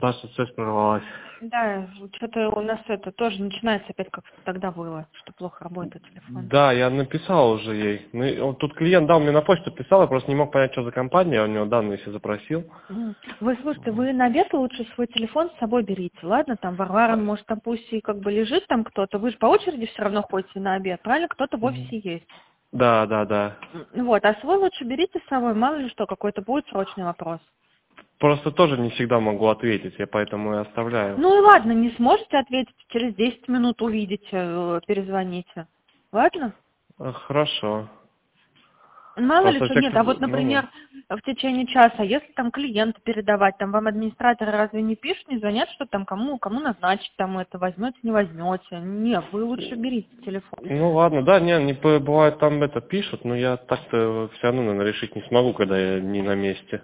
Наша связь прервалась. Да, что-то у нас это тоже начинается опять, как тогда было, что плохо работает телефон. Да, я написал уже ей. Тут клиент дал мне на почту, писал, я просто не мог понять, что за компания, я у него данные все запросил. Вы слушайте, вы на обед лучше свой телефон с собой берите, ладно? Там Варвара, может, там пусть и как бы лежит там кто-то. Вы же по очереди все равно ходите на обед, правильно? Кто-то в офисе есть. Да. Вот, а свой лучше берите с собой, мало ли что, какой-то будет срочный вопрос. Просто тоже не всегда могу ответить, я поэтому и оставляю. Ну и ладно, не сможете ответить, через 10 минут увидите, перезвоните. Ладно? Хорошо. Мало ли Просто что, нет, а вот, ну, например, в течение часа, если там клиенту передавать, там вам администраторы разве не пишут, не звонят, что там кому назначить, там это возьмете, не возьмете? Нет, вы лучше берите телефон. ну ладно, да, не бывает там это пишут, но я так-то все равно, наверное, решить не смогу, когда я не на месте.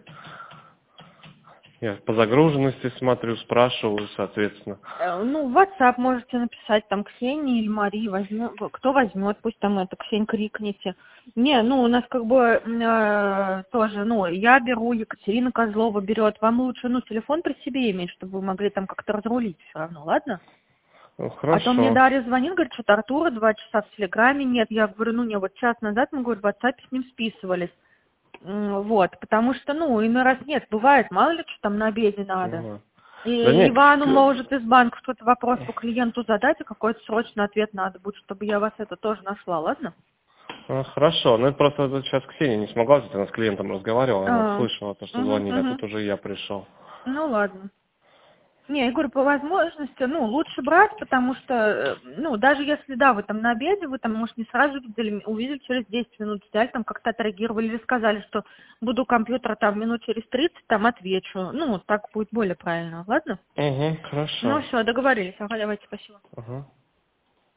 Я по загруженности смотрю, спрашиваю, соответственно. Ну, в WhatsApp можете написать, там, Ксении или Марии, кто возьмет, пусть там это, Ксень, крикните. Не, ну, у нас как бы тоже, ну, я беру, Екатерина Козлова берет, вам лучше, ну, телефон при себе иметь, чтобы вы могли там как-то разрулить все равно, ладно? Ну, А то мне хорошо. Дарья звонит, говорит, что Артура 2 часа в Телеграме нет. Я говорю, ну, не, вот час назад мы, говорит, в WhatsApp с ним списывались. Вот, потому что, ну, иной раз нет, бывает, мало ли, что там на обеде надо. Ну, да И нет, Ивану может из банка что-то вопрос по клиенту задать, и какой-то срочный ответ надо будет, чтобы я вас это тоже нашла, ладно? хорошо. Ну, это просто сейчас Ксения не смогла, она с клиентом разговаривала, она А, слышала то, что звонили, а мгм. тут уже я пришел. Ну, ладно. Не, я говорю, по возможности, ну, лучше брать, потому что, ну, даже если, да, вы там на обеде, вы там, может, не сразу увидели через 10 минут, взяли, там как-то отреагировали или сказали, что буду у компьютера там минут через 30, там отвечу. Ну, так будет более правильно, ладно? Угу, Ну, хорошо. все, договорились. Ага, давайте, спасибо. Ага.